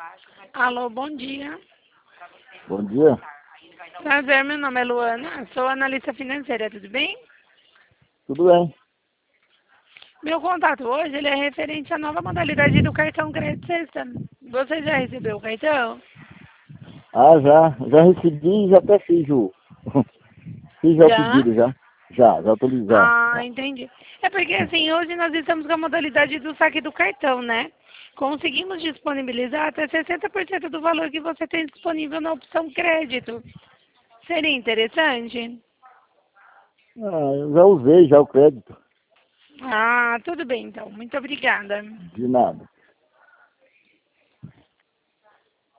Alô, bom dia. Bom dia. Prazer, meu nome é Luana, sou analista financeira, tudo bem? Tudo bem? Meu contato hoje ele é referente à nova modalidade do cartão Crédito System. Você já recebeu o cartão? Ah, já recebi e já até fiz fiz já o Já? pedido já. Já autorizei já. Ah, entendi. É porque assim, hoje nós estamos com a modalidade do saque do cartão, né? Conseguimos disponibilizar até 60% do valor que você tem disponível na opção crédito. Seria interessante? Ah, eu já usei já o crédito. Ah, tudo bem então. Muito obrigada. De nada.